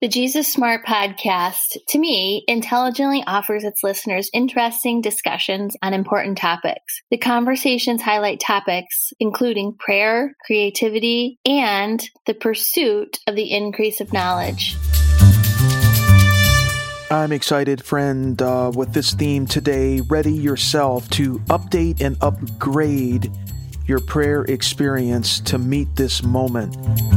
The Jesus Smart podcast, to me, intelligently offers its listeners interesting discussions on important topics. The conversations highlight topics including prayer, creativity, and the pursuit of the increase of knowledge. I'm excited, friend, with this theme today. Ready yourself to update and upgrade your prayer experience to meet this moment.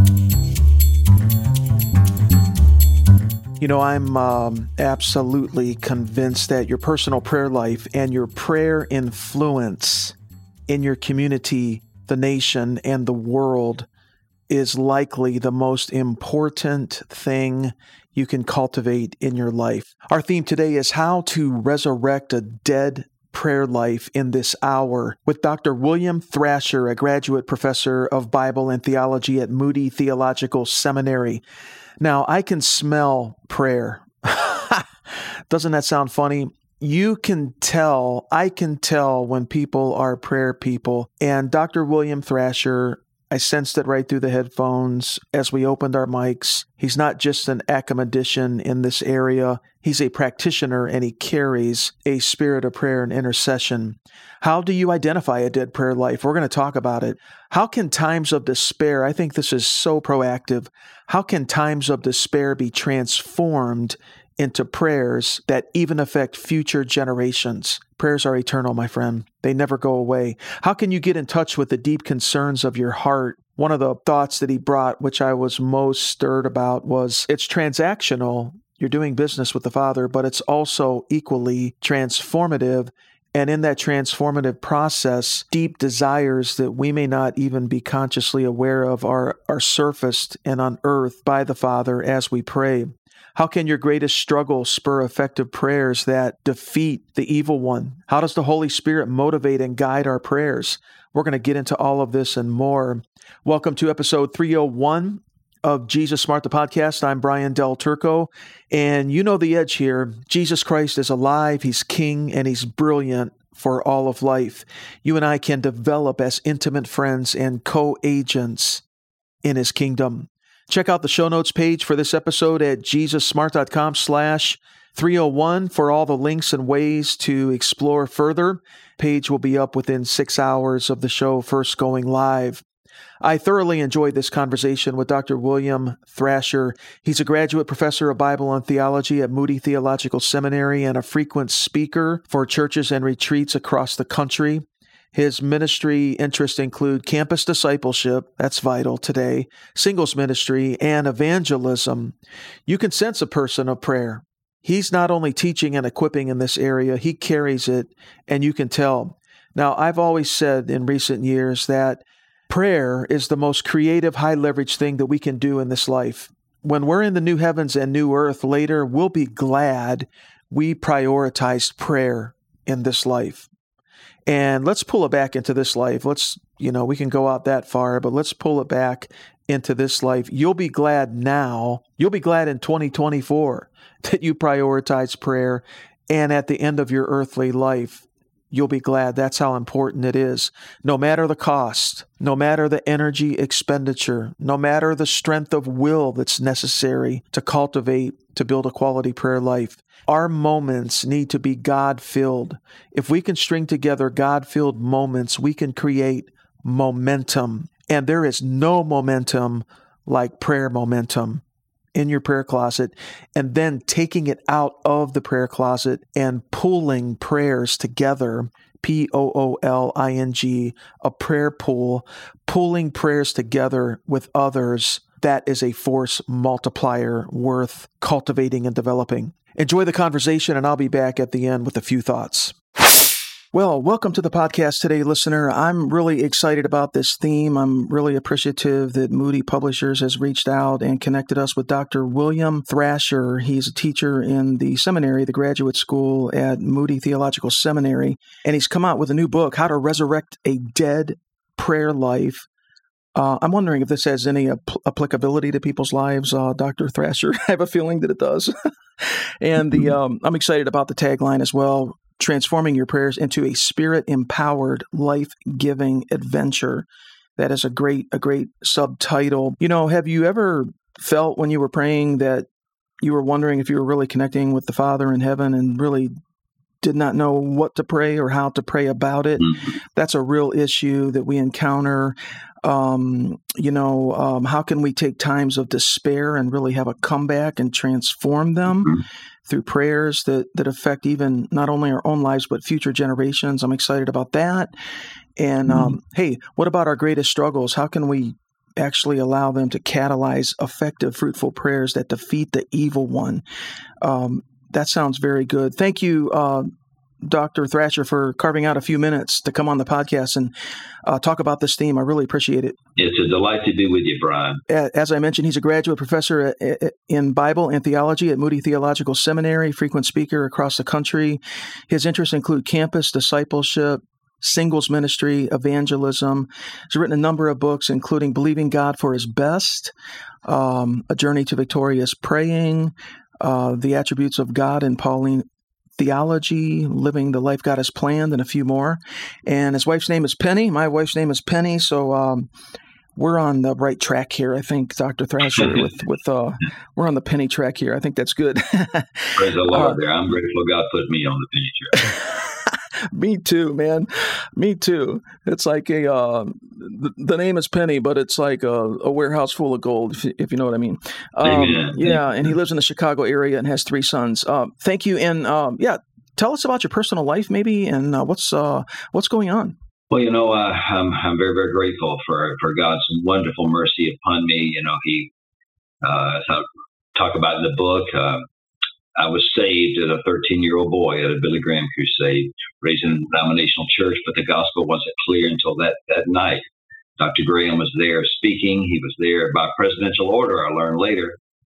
You know, I'm absolutely convinced that your personal prayer life and your prayer influence in your community, the nation, and the world is likely the most important thing you can cultivate in your life. Our theme today is how to resurrect a dead prayer life in this hour with Dr. William Thrasher, a graduate professor of Bible and theology at Moody Theological Seminary. Now, I can smell prayer. Doesn't that sound funny? I can tell when people are prayer people. And Dr. William Thrasher, I sensed it right through the headphones as we opened our mics. He's not just an academician in this area. He's a practitioner, and he carries a spirit of prayer and intercession. How do you identify a dead prayer life? We're going to talk about it. How can times of despair, I think this is so proactive, how can times of despair be transformed into prayers that even affect future generations? Prayers are eternal, my friend. They never go away. How can you get in touch with the deep concerns of your heart? One of the thoughts that he brought, which I was most stirred about, was it's transactional. You're doing business with the Father, but it's also equally transformative. And in that transformative process, deep desires that we may not even be consciously aware of are surfaced and unearthed by the Father as we pray. How can your greatest struggle spur effective prayers that defeat the evil one? How does the Holy Spirit motivate and guide our prayers? We're going to get into all of this and more. Welcome to episode 301 of Jesus Smart, the podcast. I'm Brian Del Turco, and you know the edge here. Jesus Christ is alive, He's King, and He's brilliant for all of life. You and I can develop as intimate friends and co-agents in His kingdom. Check out the show notes page for this episode at jesussmart.com/301 for all the links and ways to explore further. Page will be up within 6 hours of the show first going live. I thoroughly enjoyed this conversation with Dr. William Thrasher. He's a graduate professor of Bible and theology at Moody Theological Seminary and a frequent speaker for churches and retreats across the country. His ministry interests include campus discipleship, that's vital today, singles ministry, and evangelism. You can sense a person of prayer. He's not only teaching and equipping in this area, he carries it, and you can tell. Now, I've always said in recent years that prayer is the most creative, high-leverage thing that we can do in this life. When we're in the new heavens and new earth later, we'll be glad we prioritized prayer in this life. And let's pull it back into this life. We can go out that far, but let's pull it back into this life. You'll be glad now. You'll be glad in 2024 that you prioritize prayer. And at the end of your earthly life, you'll be glad. That's how important it is. No matter the cost, no matter the energy expenditure, no matter the strength of will that's necessary to cultivate, to build a quality prayer life, our moments need to be God-filled. If we can string together God-filled moments, we can create momentum. And there is no momentum like prayer momentum in your prayer closet, and then taking it out of the prayer closet and pooling prayers together, P-O-O-L-I-N-G, a prayer pool, pooling prayers together with others. That is a force multiplier worth cultivating and developing. Enjoy the conversation, and I'll be back at the end with a few thoughts. Well, welcome to the podcast today, listener. I'm really excited about this theme. I'm really appreciative that Moody Publishers has reached out and connected us with Dr. William Thrasher. He's a teacher in the seminary, the graduate school at Moody Theological Seminary, and he's come out with a new book, How to Resurrect a Dead Prayer Life. I'm wondering if this has any applicability to people's lives, Dr. Thrasher. I have a feeling that it does. And I'm excited about the tagline as well. Transforming your prayers into a spirit-empowered, life-giving adventure. That is a great subtitle. You know, have you ever felt when you were praying that you were wondering if you were really connecting with the Father in heaven and really did not know what to pray or how to pray about it. That's a real issue that we encounter. How can we take times of despair and really have a comeback and transform them through prayers that affect even not only our own lives, but future generations? I'm excited about that. And hey, what about our greatest struggles? How can we actually allow them to catalyze effective, fruitful prayers that defeat the evil one? That sounds very good. Thank you, Dr. Thrasher, for carving out a few minutes to come on the podcast and talk about this theme. I really appreciate it. It's a delight to be with you, Brian. As I mentioned, he's a graduate professor in Bible and theology at Moody Theological Seminary, frequent speaker across the country. His interests include campus discipleship, singles ministry, evangelism. He's written a number of books, including Believing God for His Best, A Journey to Victorious Praying, The Attributes of God in Pauline Theology, Living the Life God Has Planned, and a few more. And his wife's name is Penny. My wife's name is Penny. So we're on the right track here, I think, Dr. Thrasher. We're on the Penny track here. I think that's good. Praise the Lord there. I'm grateful God put me on the Penny track. Me too, man. Me too. It's like the name is Penny, but it's like a warehouse full of gold, if you know what I mean. Yeah, and he lives in the Chicago area and has 3 sons. Thank you, and tell us about your personal life, maybe, and what's going on. Well, I'm very, very grateful for God's wonderful mercy upon me. He, as I talk about in the book, I was saved as a 13-year-old boy at a Billy Graham crusade, raised in a denominational church, but the gospel wasn't clear until that night. Dr. Graham was there speaking. He was there by presidential order, I learned later.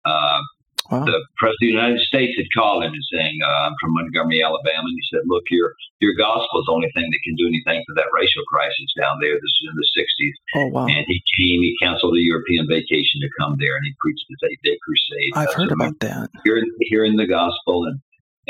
Wow. The President of the United States had called him and saying, I'm from Montgomery, Alabama. And he said, look, your gospel is the only thing that can do anything for that racial crisis down there. This was in the 60s. Oh, wow. And he canceled a European vacation to come there, and he preached this 8-day crusade. I've heard about that. Hearing the gospel, and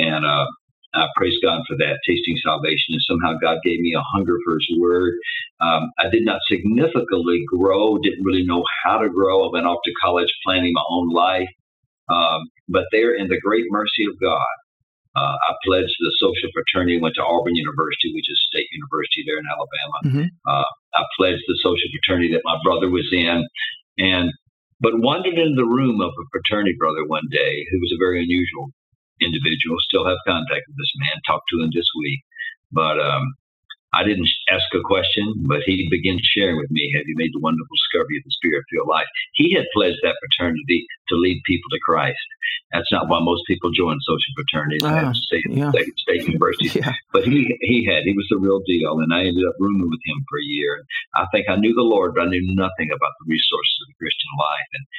I praise God for that, tasting salvation. And somehow God gave me a hunger for His Word. I did not significantly grow, didn't really know how to grow. I went off to college planning my own life. But there, in the great mercy of God, I pledged to the social fraternity, went to Auburn University, which is a state university there in Alabama. I pledged the social fraternity that my brother was in, but wandered into the room of a fraternity brother one day who was a very unusual individual. Still have contact with this man, talked to him this week. But I didn't ask a question, but he began sharing with me, have you made the wonderful discovery of the Spirit-filled life? He had pledged that fraternity to lead people to Christ. That's not why most people join social fraternities and state universities. Yeah. But he was the real deal, and I ended up rooming with him for a year. And I think I knew the Lord, but I knew nothing about the resources of the Christian life. And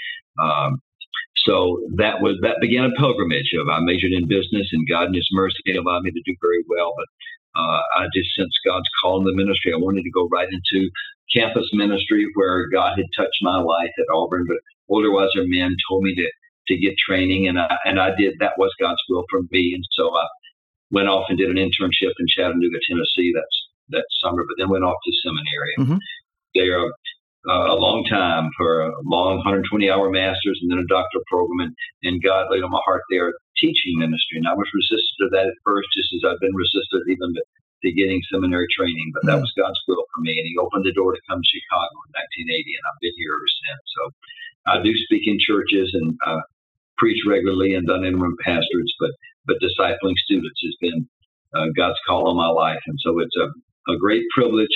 so that began a pilgrimage. I majored in business, and God in His mercy allowed me to do very well. But I just sensed God's call in the ministry. I wanted to go right into campus ministry where God had touched my life at Auburn, but older, wiser men told me to get training, and I did. That was God's will for me, and so I went off and did an internship in Chattanooga, Tennessee. That summer, but then went off to seminary. There a long time for a long 120-hour master's and then a doctoral program, and God laid on my heart there teaching ministry. And I was resistant to that at first, just as I've been resistant even to getting seminary training, but that was God's will for me. And He opened the door to come to Chicago in 1980, and I've been here ever since. So I do speak in churches and preach regularly and done interim pastorates, but discipling students has been God's call on my life. And so it's a great privilege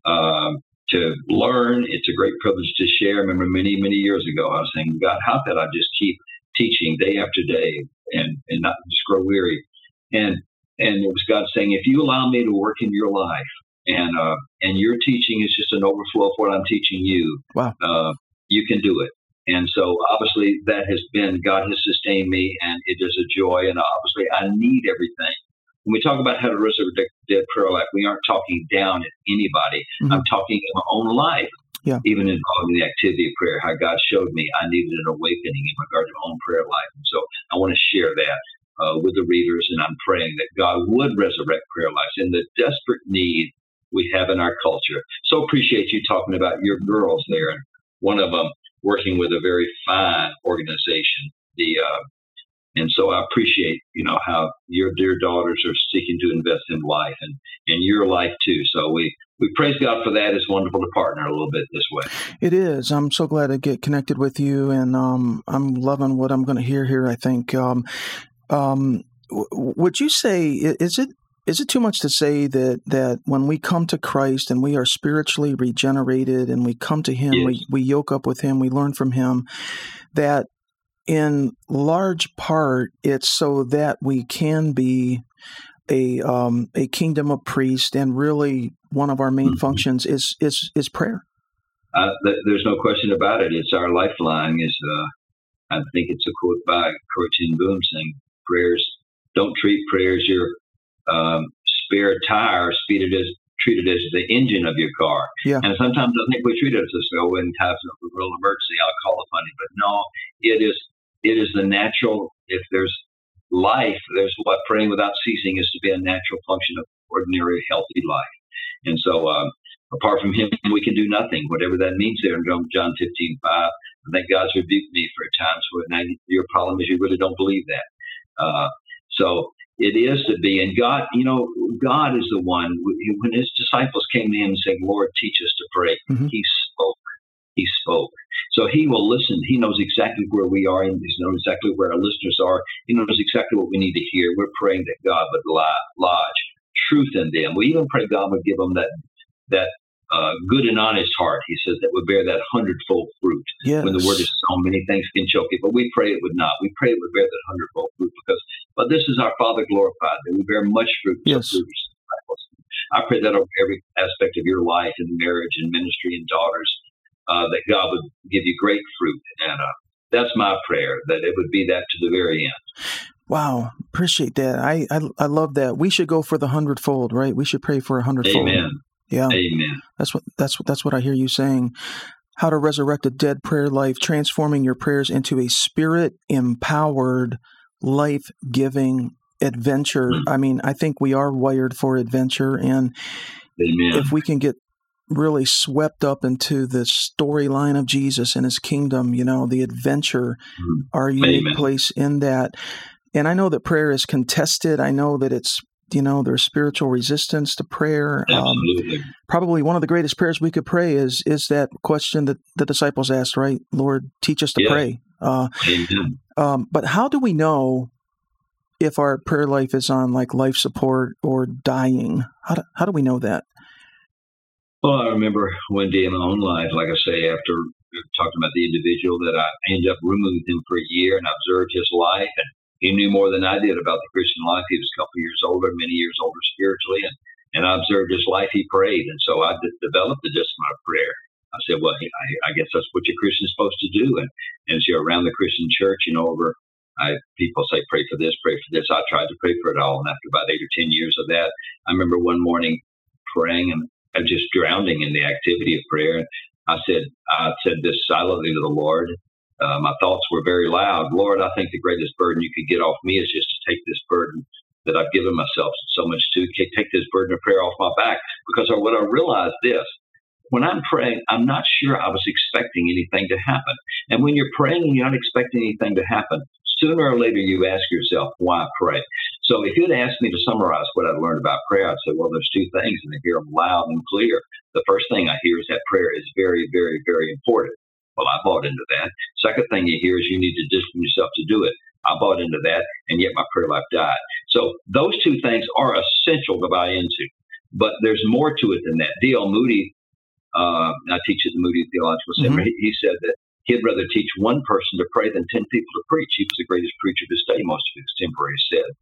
to learn. It's a great privilege to share. I remember many, many years ago, I was saying, God, how could I just keep teaching day after day and not just grow weary? And it was God saying, if you allow me to work in your life, and your teaching is just an overflow of what I'm teaching you, wow, you can do it. And so obviously that has been, God has sustained me, and it is a joy. And obviously I need everything. When we talk about how to resurrect dead prayer life, we aren't talking down at anybody. I'm talking in my own life, even involving the activity of prayer, how God showed me I needed an awakening in regard to my own prayer life. And so I want to share that with the readers, and I'm praying that God would resurrect prayer lives in the desperate need we have in our culture. So appreciate you talking about your girls there, and one of them working with a very fine organization, the And so I appreciate, how your dear daughters are seeking to invest in life and in your life too. So we praise God for that. It's wonderful to partner a little bit this way. It is. I'm so glad to get connected with you, and I'm loving what I'm going to hear here. I think. Would you say is it too much to say that when we come to Christ and we are spiritually regenerated and we come to Him, Yes. we yoke up with Him, we learn from Him, that in large part it's so that we can be a kingdom of priests, and really one of our main functions is prayer. There's no question about it. It's our lifeline. I think it's a quote by Corrie ten Boom saying, "Prayers don't treat prayers your spare tire, treated as the engine of your car." Yeah. And sometimes I think we treat it as this, in times of real emergency, I'll call upon it. But no, it is the natural. If there's life, there's what praying without ceasing is to be a natural function of ordinary, healthy life. And so, apart from Him, we can do nothing, whatever that means there in John 15:5. I think God's rebuked me for times where now your problem is you really don't believe that. So it is to be. And God, God is the one, when His disciples came to Him and said, "Lord, teach us to pray," He spoke. He spoke. So He will listen. He knows exactly where we are, and He knows exactly where our listeners are. He knows exactly what we need to hear. We're praying that God would lodge truth in them. We even pray God would give them that good and honest heart. He says that would bear that 100-fold fruit. Yes. When the word is sown, many things can choke it, but we pray it would not. We pray it would bear that 100-fold fruit but this is our Father glorified, that we bear much fruit. Yes. I pray that over every aspect of your life and marriage and ministry and daughters, that God would give you great fruit. And that's my prayer, that it would be that to the very end. Wow. Appreciate that. I love that. We should go for the 100-fold, right? We should pray for 100-fold. Amen. Yeah. Amen. That's what I hear you saying. How to resurrect a dead prayer life, transforming your prayers into a spirit-empowered, life-giving adventure. I mean, I think we are wired for adventure, and Amen. if we can get really swept up into the storyline of Jesus and His kingdom, the adventure, our unique Amen. place in that. And I know that prayer is contested. I know that it's, there's spiritual resistance to prayer. Absolutely. Probably one of the greatest prayers we could pray is that question that the disciples asked, right? Lord, teach us to pray. Amen. But how do we know if our prayer life is on like life support or dying? How do we know that? Well, I remember one day in my own life, like I say, after talking about the individual, that I ended up rooming with him for a year and observed his life. And he knew more than I did about the Christian life. He was a couple of years older, many years older spiritually. And I observed his life. He prayed. And so I developed the discipline of prayer. I said, well, I guess that's what your Christian is supposed to do. And so around the Christian church, people say, pray for this, pray for this. I tried to pray for it all. And after about 8 or 10 years of that, I remember one morning praying and just drowning in the activity of prayer. And I said this silently to the Lord. My thoughts were very loud. Lord, I think the greatest burden you could get off me is just to take this burden that I've given myself so much to, take this burden of prayer off my back. Because what I realized this, when I'm praying, I'm not sure I was expecting anything to happen. And when you're praying and you're not expecting anything to happen, sooner or later you ask yourself, why pray? So if you'd asked me to summarize what I've learned about prayer, I'd say, well, there's two things, and I hear them loud and clear. The first thing I hear is that prayer is very, very, very important. Well, I bought into that. Second thing you hear is you need to discipline yourself to do it. I bought into that, and yet my prayer life died. So those two things are essential to buy into. But there's more to it than that. D.L. Moody, I teach at the Moody Theological Seminary, he said that he'd rather teach one person to pray than 10 people to preach. He was the greatest preacher of his day, most of his contemporaries said.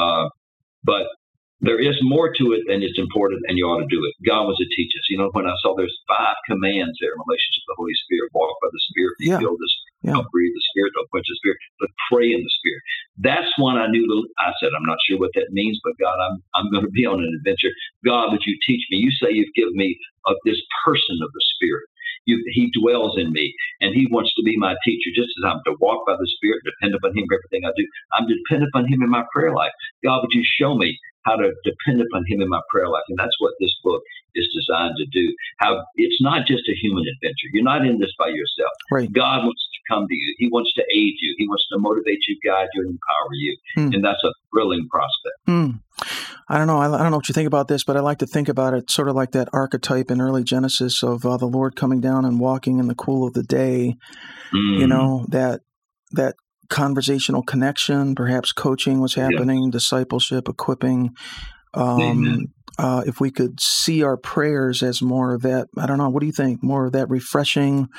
But there is more to it, and it's important, and you ought to do it. God wants to teach us. When I saw there's 5 commands there in relation to the Holy Spirit: walk by the Spirit, be filled with the Spirit, don't breathe the Spirit, don't quench the Spirit, but pray in the Spirit. That's one I knew. I said, I'm not sure what that means, but God, I'm going to be on an adventure. God, would you teach me? You say you've given me this person of the Spirit. He dwells in me, and He wants to be my teacher. Just as I'm to walk by the Spirit, depend upon Him for everything I do, I'm dependent upon Him in my prayer life. God, would you show me how to depend upon Him in my prayer life. And that's what this book is designed to do. How it's not just a human adventure. You're not in this by yourself. Right. God wants to come to you. He wants to aid you. He wants to motivate you, guide you, and empower you. And that's a thrilling prospect. I don't know. I don't know what you think about this, but I like to think about it sort of like that archetype in early Genesis of the Lord coming down and walking in the cool of the day. You know, that conversational connection, perhaps coaching was happening, discipleship, equipping. If we could see our prayers as more of that, I don't know, what do you think? More of that refreshing,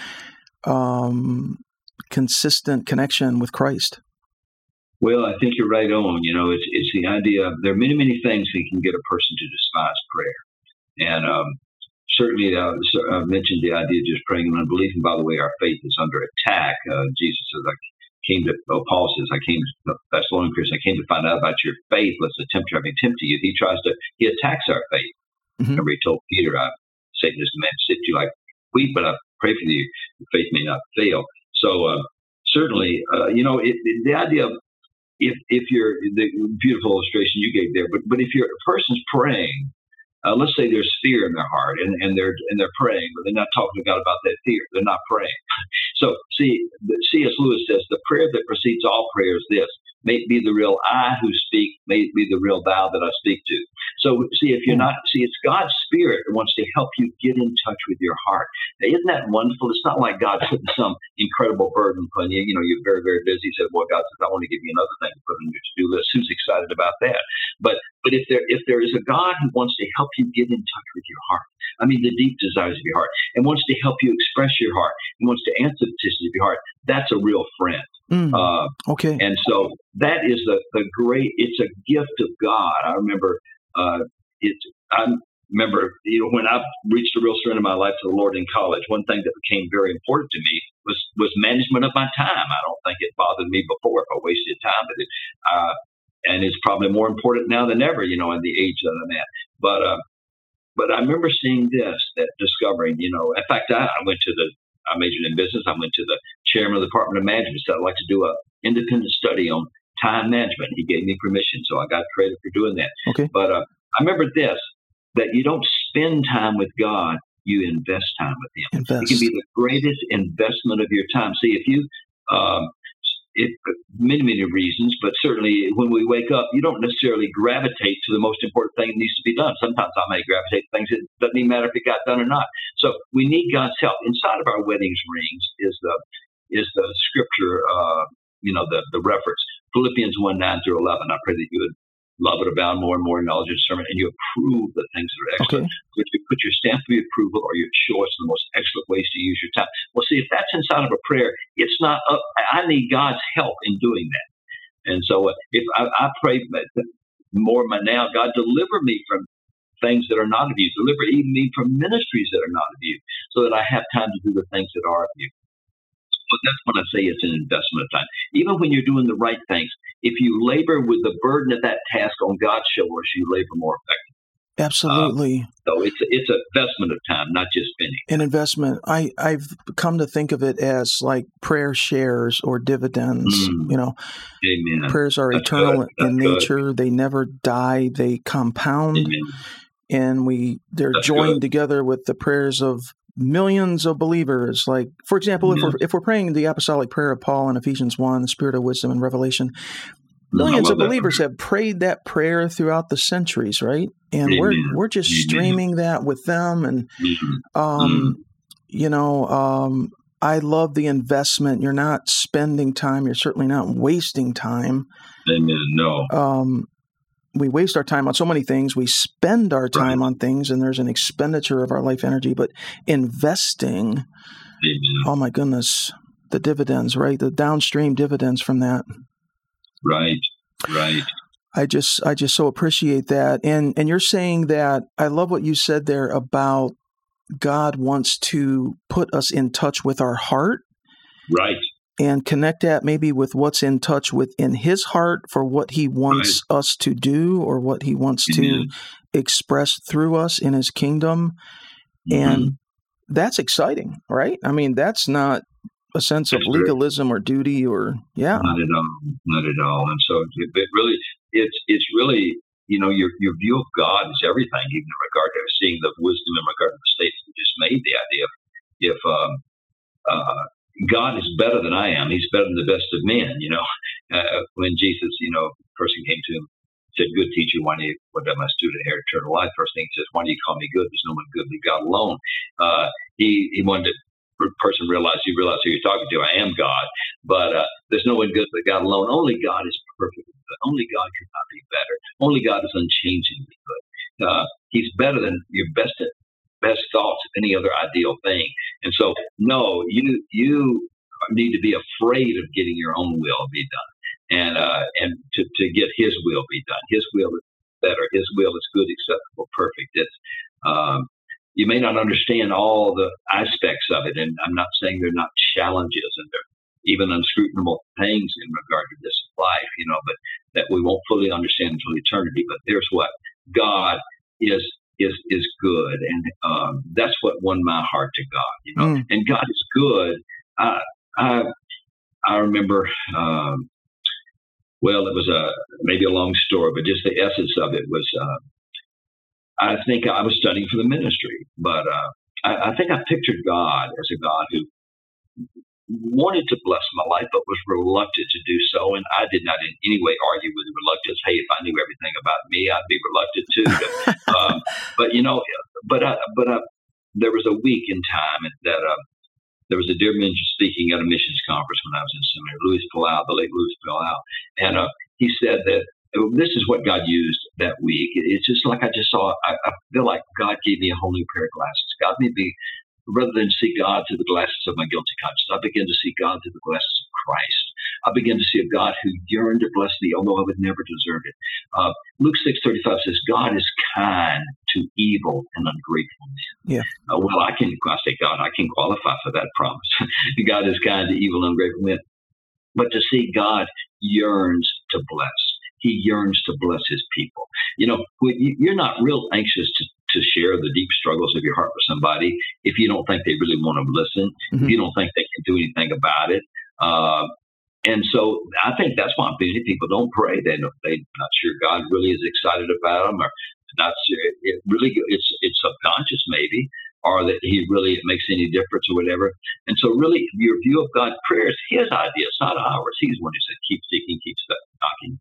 consistent connection with Christ? Well, I think you're right on. You know, it's the idea of, there are many, many things that can get a person to despise prayer. And certainly, I mentioned the idea of just praying and unbelieving. By the way, our faith is under attack. Jesus says, Paul says, I came to Thessalonians, I came to find out about your faith, lest the tempter having tempted you. He attacks our faith. Remember, he told Peter, Satan is the man to sift you like wheat, but I pray for you, your faith may not fail. So certainly, the idea of, if you're, the beautiful illustration you gave there, but if a person's praying, let's say there's fear in their heart and they're praying, but they're not talking to God about that fear. They're not praying. So C.S. Lewis says, the prayer that precedes all prayer is this: may it be the real I who speak, may it be the real thou that I speak to. So it's God's Spirit that wants to help you get in touch with your heart. Now, isn't that wonderful? It's not like God putting some incredible burden upon you. You know, you're very, very busy. He said, well, God says, I want to give you another thing to put on your to-do list. Who's excited about that? But if there is a God who wants to help you get in touch with your heart, I mean, the deep desires of your heart, and wants to help you express your heart, and wants to answer the petitions of your heart, that's a real friend. Okay. And so that is it's a gift of God. I remember, when I reached a real surrender in my life to the Lord in college, one thing that became very important to me was management of my time. I don't think it bothered me before if I wasted time, and it's probably more important now than ever, in the age that I'm at. But I remember seeing that discovering, in fact, I majored in business. I went to the chairman of the Department of Management, said I'd like to do an independent study on time management. He gave me permission, so I got credit for doing that. Okay. But I remember that you don't spend time with God, you invest time with Him. It can be the greatest investment of your time. See, many, many reasons, but certainly when we wake up, you don't necessarily gravitate to the most important thing that needs to be done. Sometimes I may gravitate to things that doesn't even matter if it got done or not. So we need God's help. Inside of our weddings rings is the scripture, the reference, Philippians 1:9-11. I pray that you would love it, abound more and more in knowledge and discernment, and you approve the things that are excellent. Okay. You put your stamp of approval, or you show us the most excellent ways to use your time. Well, see, if that's inside of a prayer, it's not up. I need God's help in doing that. And so if I pray more now, God, deliver me from things that are not of you. Deliver even me from ministries that are not of you, so that I have time to do the things that are of you. But that's when I say it's an investment of time. Even when you're doing the right things, if you labor with the burden of that task on God's shoulders, you labor more effectively. Absolutely. So it's an investment of time, not just spending. An investment. I've come to think of it as like prayer shares or dividends. Amen. Prayers are eternal in nature. They never die. They compound. Amen. And they're joined together with the prayers of millions of believers. Like, for example, if we're praying the apostolic prayer of Paul in Ephesians 1, the spirit of wisdom and revelation, millions of believers have prayed that prayer throughout the centuries, right? And we're just streaming that with them. And, I love the investment. You're not spending time. You're certainly not wasting time. Amen. No. We waste our time on so many things. We spend our time on things, and there's an expenditure of our life energy. But investing, oh my goodness, the dividends, right? The downstream dividends from that. Right. I just so appreciate that. And you're saying that, I love what you said there about God wants to put us in touch with our heart. Right. And connect that maybe with what's in touch within His heart for what He wants us to do, or what He wants to express through us in His kingdom. And that's exciting, right? I mean, that's not a sense of legalism or duty or, Not at all. And so it's really, your view of God is everything, even in regard to seeing the wisdom in regard to the statement you just made. The idea of if God is better than I am, He's better than the best of men. When Jesus, a person came to Him, said, "Good teacher, what am I student inherit eternal life?" First thing He says, "Why do you call me good? There's no one good but God alone." He wanted the person realize who you're talking to. I am God, but there's no one good but God alone. Only God is perfect. Only God could not be better. Only God is unchangingly good. He's better than your best thoughts of any other ideal thing. And so, no, you need to be afraid of getting your own will be done, and to get His will be done. His will is better. His will is good, acceptable, perfect. It's you may not understand all the aspects of it, and I'm not saying they're not challenges and they're even unscrutable things in regard to this life, but that we won't fully understand until eternity. But there's what God is good, and that's what won my heart to God. And God is good. I remember. Well, it was maybe a long story, but just the essence of it was. I think I was studying for the ministry, but I think I pictured God as a God who wanted to bless my life, but was reluctant to do so. And I did not in any way argue with reluctance. Hey, if I knew everything about me, I'd be reluctant too. But there was a week in time that there was a dear man speaking at a missions conference when I was in seminary, Louis Palau, the late Louis Palau, and he said that. This is what God used that week. It's just like I just saw. I feel like God gave me a whole new pair of glasses. God made me, rather than see God through the glasses of my guilty conscience, I began to see God through the glasses of Christ. I began to see a God who yearned to bless me, although I would never deserve it. Luke 6:35 says, "God is kind to evil and ungrateful men." Yeah. I say God, I can qualify for that promise. God is kind to evil and ungrateful men. But to see God yearns to bless. He yearns to bless His people. You're not real anxious to share the deep struggles of your heart with somebody if you don't think they really want to listen, if you don't think they can do anything about it. And so I think that's why many people don't pray. They're not sure God really is excited about them, or not sure. It's subconscious maybe, or that He really makes any difference or whatever. And so really your view of God, prayer is His idea. It's not ours. He's the one who said, keep seeking, keep knocking.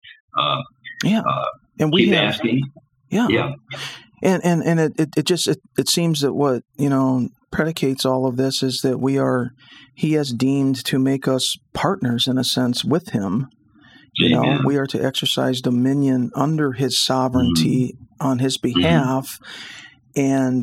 And we keep have, asking. Yeah. And it seems that what, predicates all of this is that He has deemed to make us partners in a sense with Him. We are to exercise dominion under His sovereignty on His behalf. And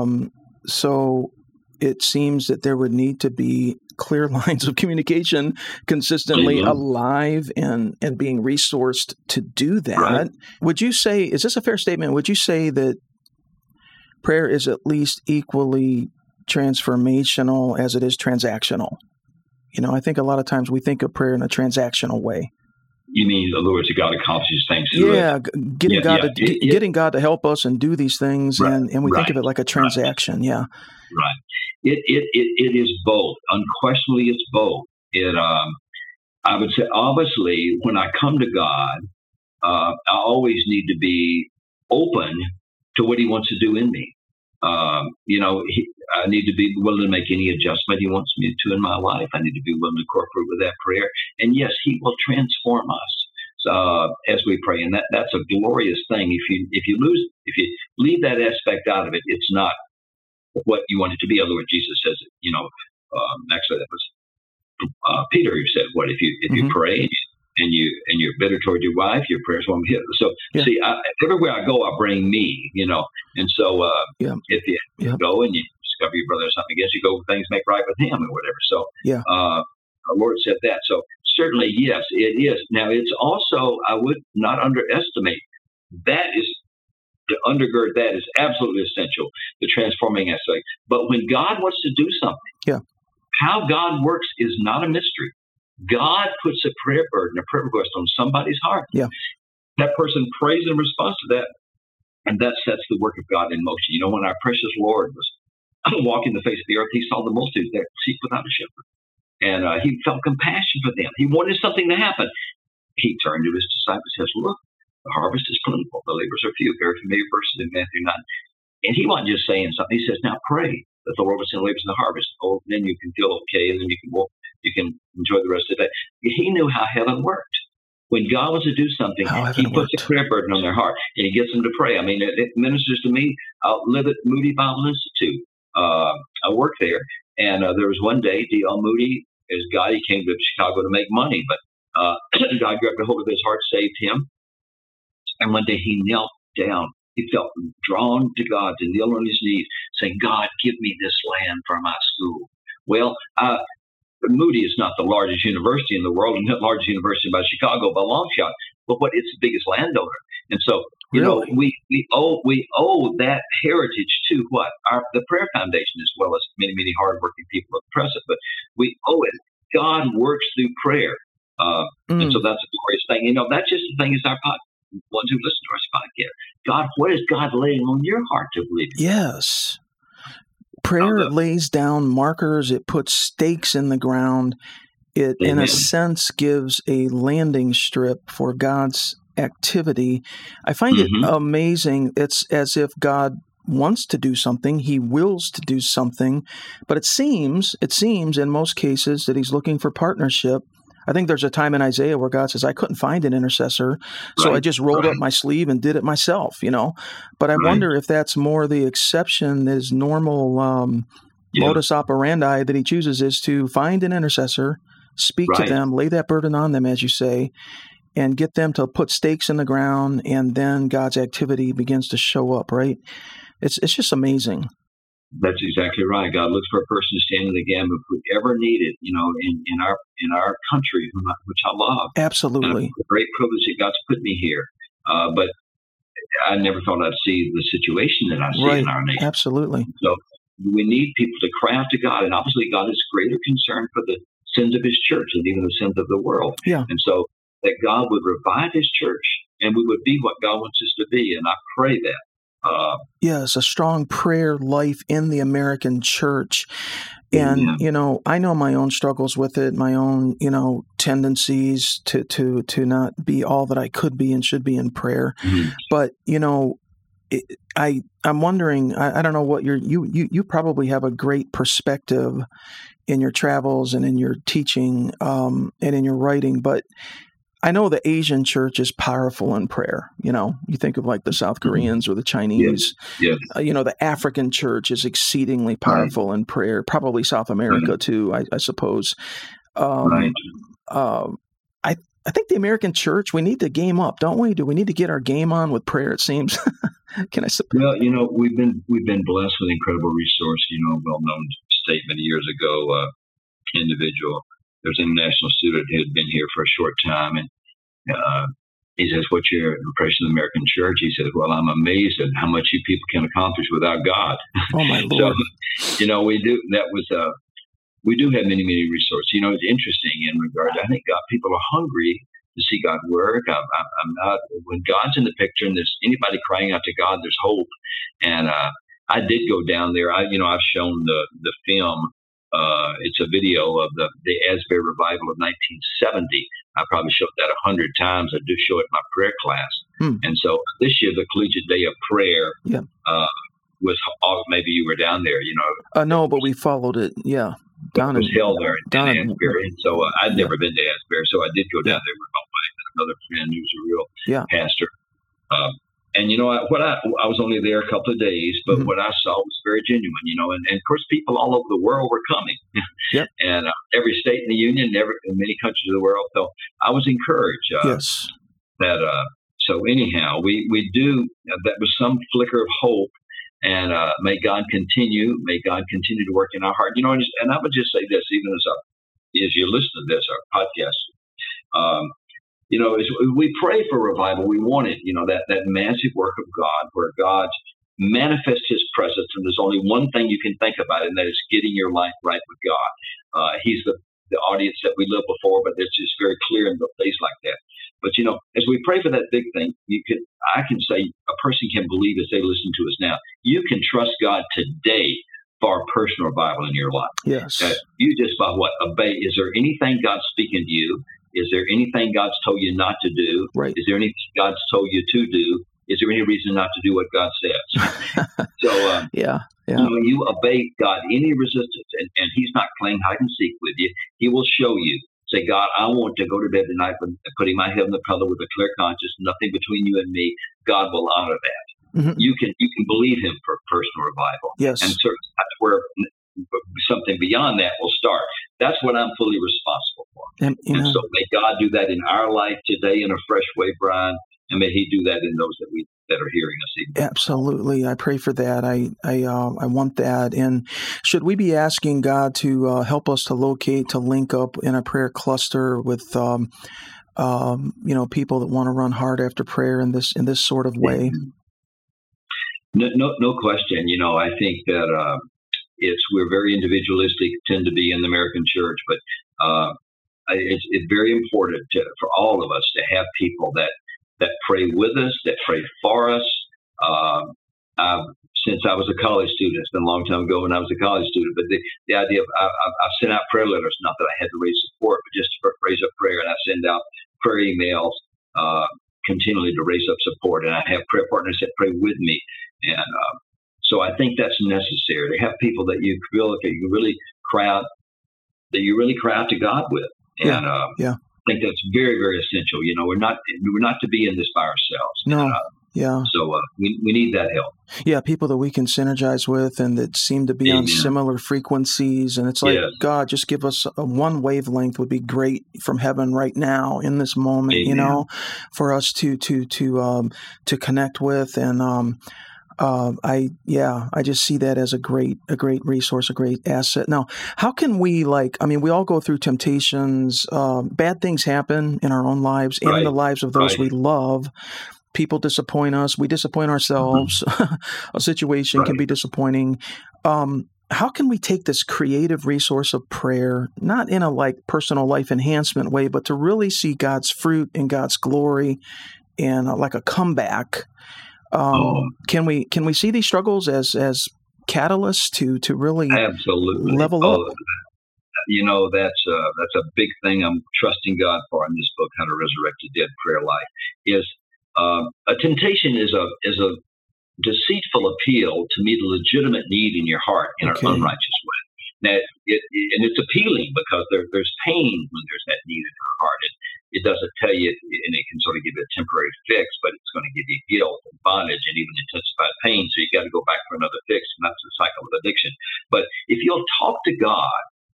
so it seems that there would need to be clear lines of communication consistently alive and being resourced to do that. Right. Would you say, is this a fair statement? Would you say that prayer is at least equally transformational as it is transactional? I think a lot of times we think of prayer in a transactional way. You mean, in other words, God accomplishes things through it? Getting God to help us and do these things, and we think of it like a transaction. Right. It is both. Unquestionably, it's both. I would say, obviously, when I come to God, I always need to be open to what He wants to do in me. I need to be willing to make any adjustment He wants me to in my life. I need to be willing to cooperate with that prayer. And yes, He will transform us as we pray. And that's a glorious thing. If you leave that aspect out of it, it's not what you want it to be. In other words, Jesus says, actually that was Peter who said, "What if you pray and you're bitter toward your wife, your prayers won't be hit." So see, everywhere I go, I bring me, and so if you go and you discover your brother or something against you, go things make right with him or whatever. So our Lord said that. So certainly, yes, it is. Now it's also, I would not underestimate that is. To undergird that is absolutely essential, the transforming aspect. But when God wants to do something, how God works is not a mystery. God puts a prayer burden, a prayer request on somebody's heart. Yeah. That person prays in response to that, and that sets the work of God in motion. When our precious Lord was walking the face of the earth, He saw the multitudes there, sheep without a shepherd. And He felt compassion for them. He wanted something to happen. He turned to His disciples and says, "Look, The harvest is plentiful, the laborers are few. Very familiar verses in Matthew 9. And he wasn't just saying something. He says, now pray that the Lord will send laborers in the harvest. Oh, then you can feel okay, and then you can enjoy the rest of the day. He knew how heaven worked. When God wants to do something, he puts a prayer burden on their heart, and he gets them to pray. I mean, it ministers to me. I live at Moody Bible Institute. I work there, and there was one day, D.L. Moody, as God, he came to Chicago to make money, but God grabbed a hold of his heart, saved him. And one day he knelt down. He felt drawn to God to kneel on his knees, saying, God, give me this land for my school. Well, Moody is not the largest university in the world, and the largest university by Chicago by a long shot, but it's the biggest landowner. And so, you know, we owe that heritage to what? The Prayer Foundation, as well as many, many hardworking people at the present, but we owe it. God works through prayer. And so that's a glorious thing. You know, that's just the thing is our ones who listen to our podcast. God, what is God laying on your heart to believe? Yes. Prayer lays down markers. It puts stakes in the ground. It, in a sense, gives a landing strip for God's activity. I find it amazing. It's as if God wants to do something. He wills to do something. But it seems in most cases that he's looking for partnership. I think there's a time in Isaiah where God says, I couldn't find an intercessor, so I just rolled up my sleeve and did it myself, you know. But I wonder if that's more the exception. His normal modus operandi that he chooses is to find an intercessor, speak to them, lay that burden on them, as you say, and get them to put stakes in the ground, and then God's activity begins to show up, right? It's just amazing. That's exactly right. God looks for a person to stand in the gap if we ever need it, you know, in our country, which I love. Absolutely. It's a great privilege that God's put me here. But I never thought I'd see the situation that I see in our nation. Absolutely. So we need people to cry out to God. And obviously God is greater concern for the sins of his church and even the sins of the world. Yeah. And so that God would revive his church and we would be what God wants us to be. And I pray that. Yes, a strong prayer life in the American church. And, you know, I know my own struggles with it, my own, you know, tendencies to not be all that I could be and should be in prayer. But, you know, I'm wondering, I don't know what you probably have a great perspective in your travels and in your teaching and in your writing, but I know the Asian church is powerful in prayer. You know, you think of like the South Koreans or the Chinese. Yes. You know, the African church is exceedingly powerful in prayer. Probably South America too, I suppose. I think the American church, we need to game up, don't we? Do we need to get our game on with prayer? It seems. Can I suppose? Well, you know, we've been blessed with incredible resource. You know, a well-known statement years ago. Individual. There's an international student who had been here for a short time, and he says, "What's your impression of the American church?" He says, "Well, I'm amazed at how much you people can accomplish without God." Oh my Lord! So, you know, we do. We do have many, many resources. You know, it's interesting in regard. I think people are hungry to see God work. I'm not. When God's in the picture and there's anybody crying out to God, there's hope. And I did go down there. I've shown the film. It's a video of the Asbury revival of 1970. I probably showed that 100 times. I do show it in my prayer class. And so this year, the Collegiate Day of Prayer was, maybe you were down there, you know. No, but we followed it. Yeah. It was held there in Asbury. And so I'd never been to Asbury, so I did go down there with my wife and another friend who's a real pastor. And, you know, I was only there a couple of days, but what I saw was very genuine, you know, and of course, people all over the world were coming and every state in the union, in many countries of the world. So I was encouraged that, so anyhow, we do, that was some flicker of hope, and may God continue to work in our heart, you know, and I would just say this, even as you listen to this, our podcast, you know, as we pray for revival, we want it, you know, that massive work of God where God manifests his presence. And there's only one thing you can think about, and that is getting your life right with God. He's the audience that we lived before, but it's just very clear in the place like that. But, you know, as we pray for that big thing, I can say a person can believe as they listen to us now, you can trust God today for a personal revival in your life. Yes. You just by obey. Is there anything God's speaking to you? Is there anything God's told you not to do? Right. Is there anything God's told you to do? Is there any reason not to do what God says? So, yeah. You obey God, any resistance, and He's not playing hide and seek with you. He will show you. Say, God, I want to go to bed tonight putting my head on the pillow with a clear conscience, nothing between you and me. God will honor that. Mm-hmm. You can believe Him for personal revival. Yes. And certainly that's where something beyond that will start. That's what I'm fully responsible for. And so may God do that in our life today in a fresh way, Brian, and may He do that in those that are hearing us even. Absolutely. I pray for that. I want that. And should we be asking God to help us to link up in a prayer cluster with people that want to run hard after prayer in this sort of way? No question. I think that we're very individualistic, tend to be in the American church, but it's very important for all of us to have people that pray with us, that pray for us. Since I was a college student, it's been a long time ago when I was a college student, but the idea of I've sent out prayer letters, not that I had to raise support, but just to raise up prayer, and I send out prayer emails continually to raise up support, and I have prayer partners that pray with me, and so I think that's necessary to have people that you feel that you really cry out to God with, and I think that's very, very essential. We're not to be in this by ourselves. No. So we need that help. Yeah, people that we can synergize with and that seem to be on similar frequencies. And it's like, God, just give us one wavelength would be great from heaven right now in this moment, for us to connect with. And I just see that as a great resource, a great asset. Now, how can we we all go through temptations, bad things happen in our own lives and in the lives of those we love. People disappoint us. We disappoint ourselves. Mm-hmm. A situation can be disappointing. How can we take this creative resource of prayer, not in a personal life enhancement way, but to really see God's fruit and God's glory and like a comeback? Can we see these struggles as catalysts to really absolutely level up? That's a big thing I'm trusting God for in this book, How to Resurrect a Dead Prayer Life. Is a temptation is a deceitful appeal to meet a legitimate need in your heart in an unrighteous way. Now, it's appealing because there's pain when there's that need in your heart. It doesn't tell you, and it can sort of give you a temporary fix, but it's going to give you guilt and bondage and even intensified pain. So you got to go back for another fix, and that's the cycle of addiction. But if you'll talk to God,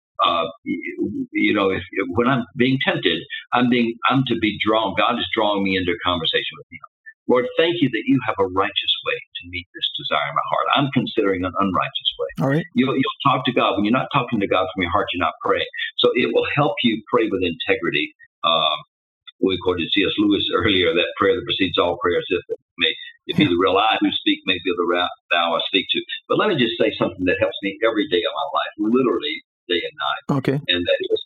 when I'm being tempted, I'm to be drawn. God is drawing me into a conversation with Him. Lord, thank you that you have a righteous way to meet this desire in my heart. I'm considering an unrighteous way. All right. You'll talk to God. When you're not talking to God from your heart, you're not praying. So it will help you pray with integrity. We quoted C.S. Lewis earlier, that prayer that precedes all prayers, if be the real I who speak, may be the real thou I speak to. But let me just say something that helps me every day of my life, literally day and night. Okay. And that is,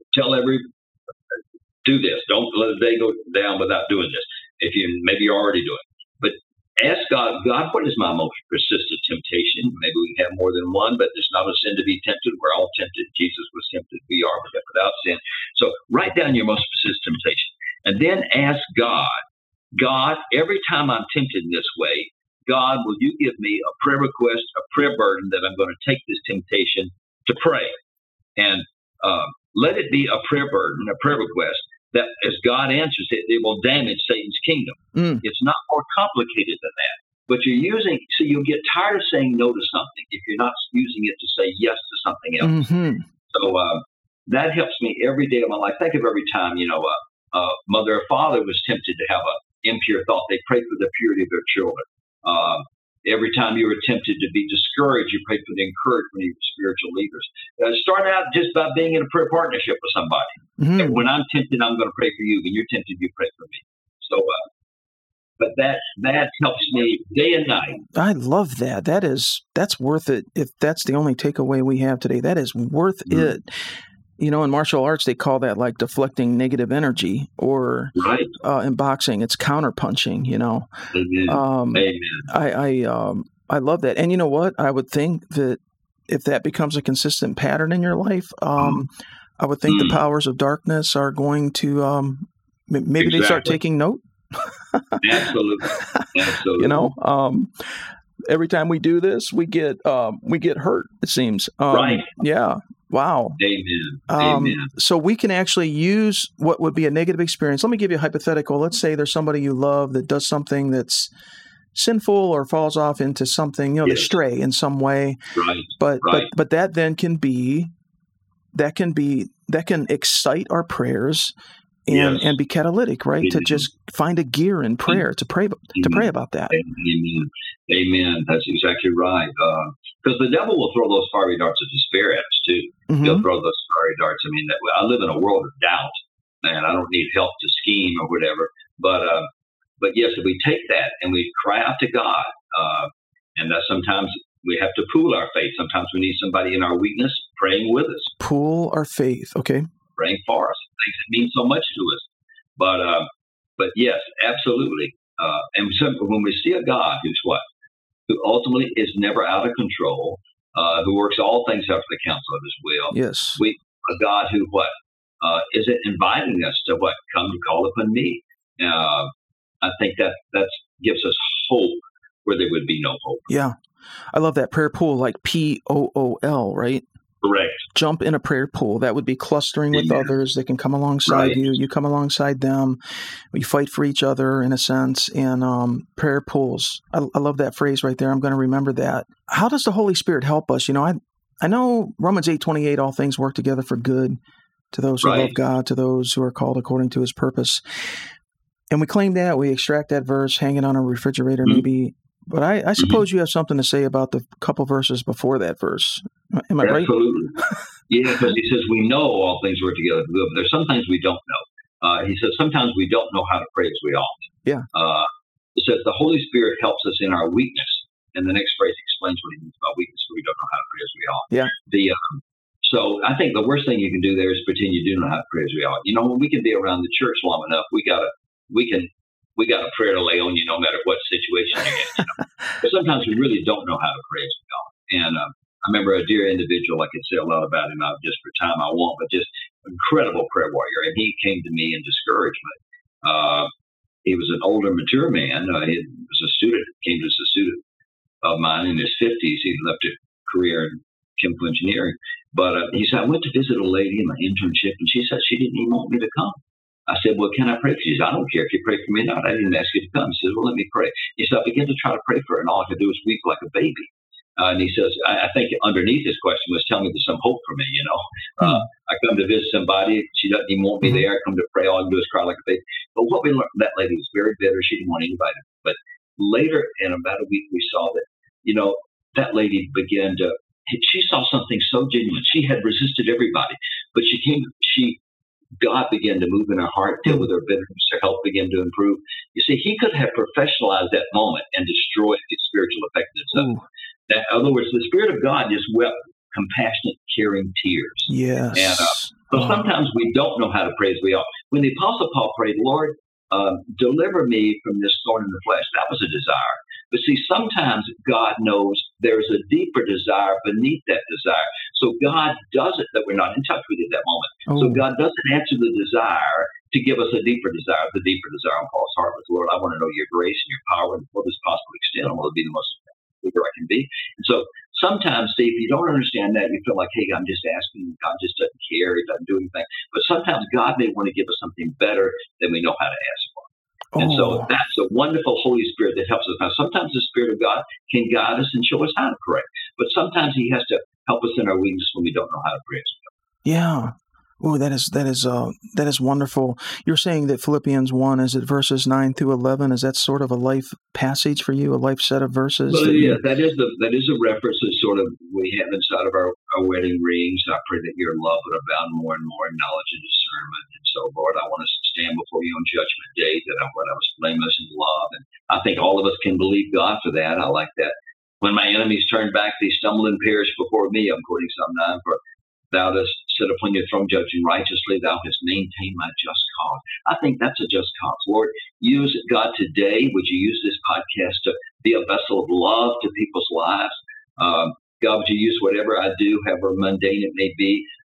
do this. Don't let a day go down without doing this. Maybe you're already doing it. But ask God, what is my most persistent temptation? Maybe we have more than one, but it's not a sin to be tempted. We're all tempted. Jesus was tempted. We are, but without sin. So write down your most persistent temptation. And then ask God, every time I'm tempted in this way, God, will you give me a prayer request, a prayer burden that I'm going to take this temptation to pray? And let it be a prayer burden, a prayer request that as God answers it, it will damage Satan's kingdom. It's not more complicated than that. But you'll get tired of saying no to something if you're not using it to say yes to something else. Mm-hmm. So that helps me every day of my life. Think of every time, a mother or father was tempted to have an impure thought. They prayed for the purity of their children. Every time you were tempted to be discouraged, you prayed for the encouragement of your spiritual leaders. Start out just by being in a prayer partnership with somebody. Mm-hmm. And when I'm tempted, I'm going to pray for you. When you're tempted, you pray for me. So, but that helps me day and night. I love that. That's worth it. If that's the only takeaway we have today, that is worth it. In martial arts, they call that like deflecting negative energy, or in boxing, it's counterpunching, Amen. Amen. I love that. And you know what? I would think that if that becomes a consistent pattern in your life, I would think the powers of darkness are going to maybe they start taking note. Absolutely. You know, every time we do this, we get hurt, it seems. Right. Yeah. Wow. Amen. So we can actually use what would be a negative experience. Let me give you a hypothetical. Let's say there's somebody you love that does something that's sinful or falls off into something, they stray in some way. Right. But that then can excite our prayers and be catalytic, right? To just find a gear in prayer, to pray about that. Amen. That's exactly right. Because the devil will throw those fiery darts of despair at us too. Mm-hmm. He'll throw those fiery darts. I mean, I live in a world of doubt, and I don't need help to scheme or whatever. But yes, if we take that and we cry out to God, and that sometimes we have to pool our faith. Sometimes we need somebody in our weakness praying with us. Pool our faith, okay. Praying for us, things that mean so much to us. But yes, absolutely. And when we see a God who ultimately is never out of control, who works all things out for the counsel of His will. Yes. A God who isn't inviting us to come to call upon me. I think that gives us hope where there would be no hope. Yeah, I love that prayer pool, like POOL, right? Correct. Jump in a prayer pool. That would be clustering with others that can come alongside you. You come alongside them. We fight for each other in a sense. And prayer pools. I love that phrase right there. I'm going to remember that. How does the Holy Spirit help us? I know Romans 8:28, all things work together for good to those who love God, to those who are called according to His purpose. And we claim that. We extract that verse, hang it on a refrigerator maybe. But I suppose you have something to say about the couple verses before that verse. Am I right? Absolutely. Yeah, because he says we know all things work together for good, but there's some things we don't know. He says sometimes we don't know how to pray as we ought. Yeah. It says the Holy Spirit helps us in our weakness. And the next phrase explains what he means about weakness, so we don't know how to pray as we ought. Yeah. So I think the worst thing you can do there is pretend you do know how to pray as we ought. When we can be around the church long enough, we got a prayer to lay on you no matter what situation you're in. But sometimes we really don't know how to pray as we ought. And I remember a dear individual, I could say a lot about him, just for time I won't, but just incredible prayer warrior. And he came to me in discouragement. He was an older, mature man. He was a student, came as a student of mine in his 50s. He left a career in chemical engineering. But he said, I went to visit a lady in my internship, and she said she didn't even want me to come. I said, well, can I pray for you? She said, I don't care if you pray for me or not. I didn't ask you to come. He said, well, let me pray. He said, I began to try to pray for her, and all I could do was weep like a baby. And he says, I think underneath his question was, tell me there's some hope for me, I come to visit somebody. She doesn't even want me there. I come to pray. All I can do is cry like a baby. But what we learned, that lady was very bitter. She didn't want anybody. But later, in about a week, we saw that, that lady began to, she saw something so genuine. She had resisted everybody, but God began to move in her heart, deal with her bitterness, her health began to improve. You see, he could have professionalized that moment and destroyed the spiritual effectiveness of it. In other words, the Spirit of God just wept compassionate, caring tears. Yes. And so sometimes we don't know how to pray as we ought. When the Apostle Paul prayed, Lord, deliver me from this thorn in the flesh, that was a desire. But see, sometimes God knows there's a deeper desire beneath that desire. So God does it that we're not in touch with at that moment. So God doesn't answer the desire to give us a deeper desire. The deeper desire on Paul's heart was, Lord, I want to know your grace and your power and what is possible extent. I want to be the most bigger I can be. And so sometimes, Steve, if you don't understand that, you feel like, hey, I'm just asking. God just doesn't care. He doesn't do anything. But sometimes God may want to give us something better than we know how to ask for. And so that's a wonderful Holy Spirit that helps us. Now, sometimes the Spirit of God can guide us and show us how to pray. But sometimes he has to help us in our weakness when we don't know how to pray. Yeah. Oh, that is wonderful. You're saying that Philippians 1, is it verses 9 through 11? Is that sort of a life passage for you, a life set of verses? Well, that is a reference that sort of we have inside of our wedding rings. I pray that your love would abound more and more in knowledge and discernment. And so, Lord, I want to stand before you on Judgment Day that I was blameless in love. And I think all of us can believe God for that. I like that. When my enemies turn back, they stumble and perish before me. I'm quoting Psalm 9, for thou dost sit upon your throne judging righteously. Thou hast maintained my just cause. I think that's a just cause. Lord, use God today. Would you use this podcast to be a vessel of love to people's lives? God, would you use whatever I do, however mundane it may be,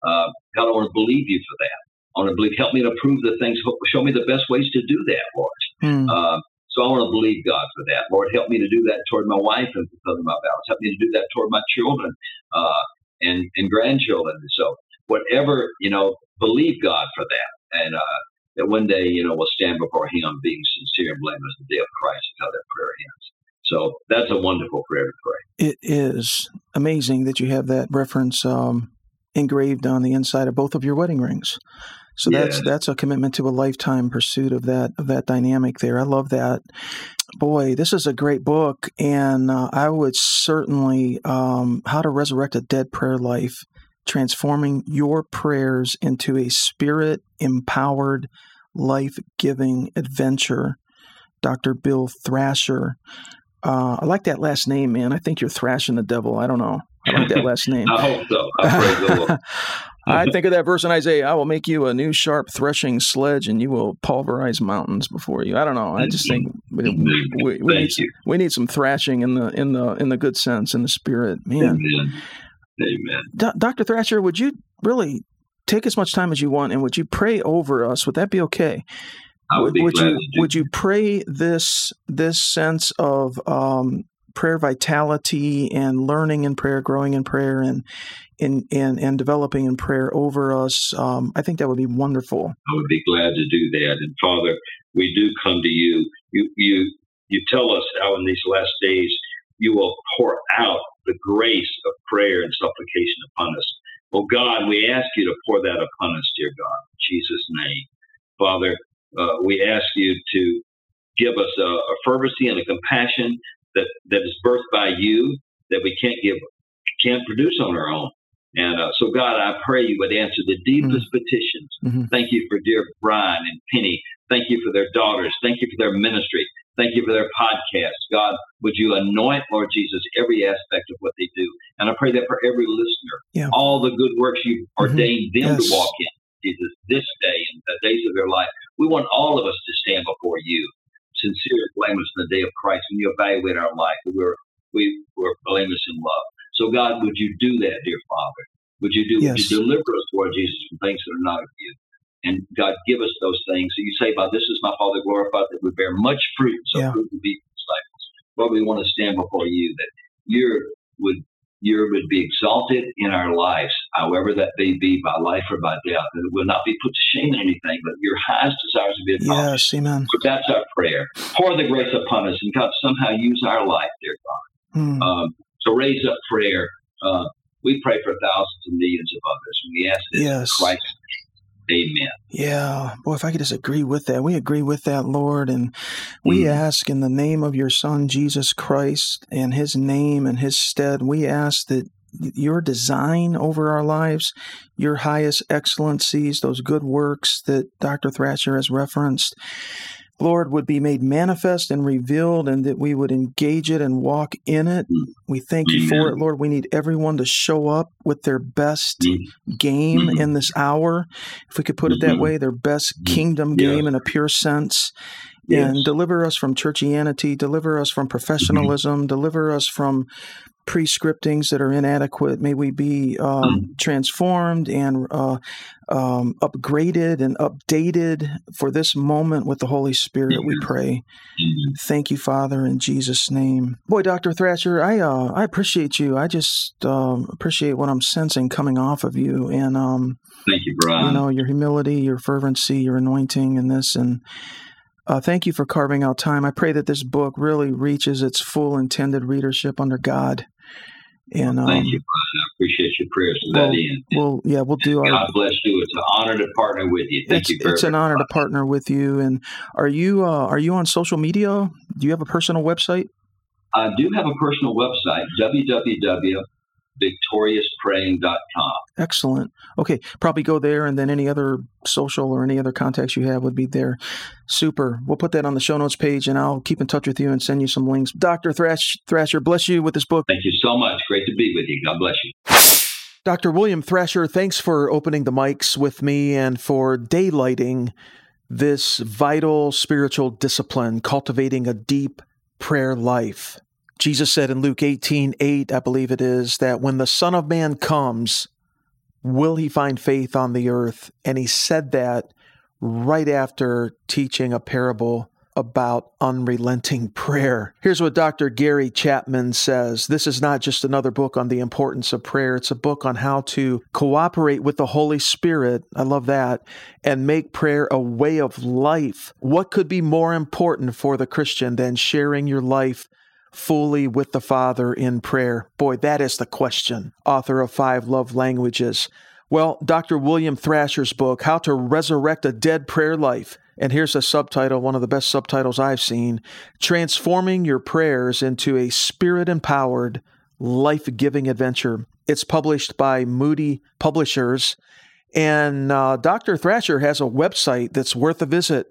God, I want to believe you for that. I want to believe. Help me to prove the things. Show me the best ways to do that, Lord. So I want to believe God for that. Lord, help me to do that toward my wife and fulfilling my vows. Help me to do that toward my children and grandchildren. So whatever, believe God for that. And that one day, we'll stand before Him being sincere and blameless the day of Christ, is how that prayer ends. So that's a wonderful prayer to pray. It is amazing that you have that reference engraved on the inside of both of your wedding rings. So that's a commitment to a lifetime pursuit of that dynamic there. I love that. Boy, this is a great book, and I would certainly How to Resurrect a Dead Prayer Life, Transforming Your Prayers into a Spirit-Empowered, Life-Giving Adventure. Dr. Bill Thrasher. I like that last name, man. I think you're thrashing the devil. I don't know. I like that last name. I hope so. I praise the Lord. I think of that verse in Isaiah, I will make you a new sharp threshing sledge and you will pulverize mountains before you. I don't know. I just think we need some thrashing in the good sense, in the spirit. Man. Amen. Dr. Thrasher, would you really take as much time as you want, and would you pray over us? Would that be okay? I would be glad to do. Would you pray this sense of prayer vitality and learning in prayer, growing in prayer, and developing in prayer over us? I think that would be wonderful. I would be glad to do that. And Father, we do come to you. You tell us how in these last days you will pour out the grace of prayer and supplication upon us. Well, God, we ask you to pour that upon us, dear God, in Jesus' name. Father, we ask you to give us a fervency and a compassion that is birthed by you, that we can't produce on our own. And so, God, I pray you would answer the deepest petitions. Mm-hmm. Thank you for dear Brian and Penny. Thank you for their daughters. Thank you for their ministry. Thank you for their podcasts. God, would you anoint, Lord Jesus, every aspect of what they do? And I pray that for every listener, all the good works you've ordained them to walk in, Jesus, this day and the days of their life. We want all of us to stand before you, sincere and blameless in the day of Christ, when you evaluate our life. We're blameless in love. So, God, would you do that, dear Father? Would you deliver us, Lord Jesus, from things that are not of you? And God, give us those things. So you say, by this is my Father glorified, that we bear much fruit, so fruit will be disciples. Lord, we want to stand before you, that you would be exalted in our lives, however that may be, by life or by death. And it will not be put to shame in anything, but your highest desires will be accomplished. Yes, amen. So that's our prayer. Pour the grace upon us, and God, somehow use our life, dear God. So raise up prayer. We pray for thousands and millions of others, and we ask this in Christ. Amen. Yeah. Boy, if I could just agree with that. We agree with that, Lord. And we ask in the name of your Son, Jesus Christ, and his name and his stead, we ask that your design over our lives, your highest excellencies, those good works that Dr. Thrasher has referenced, Lord, would be made manifest and revealed, and that we would engage it and walk in it. We thank you for it, Lord. We need everyone to show up with their best game in this hour, if we could put it that way, their best kingdom game in a pure sense. And deliver us from churchianity, deliver us from professionalism, deliver us from prescriptings that are inadequate. May we be transformed and upgraded and updated for this moment with the Holy Spirit, we pray. Thank you, Father, in Jesus' name. Boy, Dr. Thrasher, I appreciate you. I just appreciate what I'm sensing coming off of you. And thank you, Brian. Your humility, your fervency, your anointing in this. And thank you for carving out time. I pray that this book really reaches its full intended readership under God. And thank you, Brian. I appreciate your prayers to that end. We'll do our. God bless you. It's an honor to partner with you. Thank you very much. It's an honor to partner with you. And are you on social media? Do you have a personal website? I do have a personal website, www.victoriouspraying.com. Excellent. Okay, probably go there, and then any other social or any other contacts you have would be there. Super. We'll put that on the show notes page, and I'll keep in touch with you and send you some links. Dr. Thrasher, bless you with this book. Thank you so much. Great to be with you. God bless you. Dr. William Thrasher, thanks for opening the mics with me and for daylighting this vital spiritual discipline, cultivating a deep prayer life. Jesus said in Luke 18:8, I believe it is, that when the Son of Man comes, will he find faith on the earth? And he said that right after teaching a parable about unrelenting prayer. Here's what Dr. Gary Chapman says. This is not just another book on the importance of prayer. It's a book on how to cooperate with the Holy Spirit. I love that. And make prayer a way of life. What could be more important for the Christian than sharing your life fully with the Father in prayer? Boy, that is the question. Author of 5 Love Languages. Well, Dr. William Thrasher's book, How to Resurrect a Dead Prayer Life. And here's a subtitle, one of the best subtitles I've seen, Transforming Your Prayers into a Spirit-Empowered, Life-Giving Adventure. It's published by Moody Publishers. And Dr. Thrasher has a website that's worth a visit,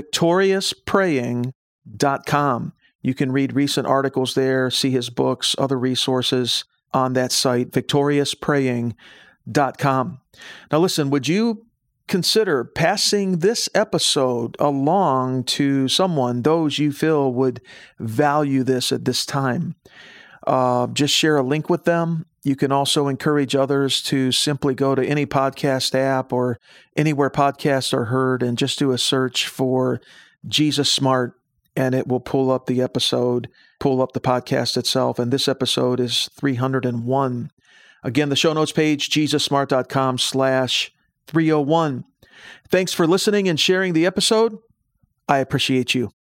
victoriouspraying.com. You can read recent articles there, see his books, other resources on that site, victoriouspraying.com. Now listen, would you consider passing this episode along to someone, those you feel would value this at this time? Just share a link with them. You can also encourage others to simply go to any podcast app or anywhere podcasts are heard and just do a search for Jesus Smart, and it will pull up the episode, pull up the podcast itself. And this episode is 301. Again, the show notes page, jesussmart.com/301. Thanks for listening and sharing the episode. I appreciate you.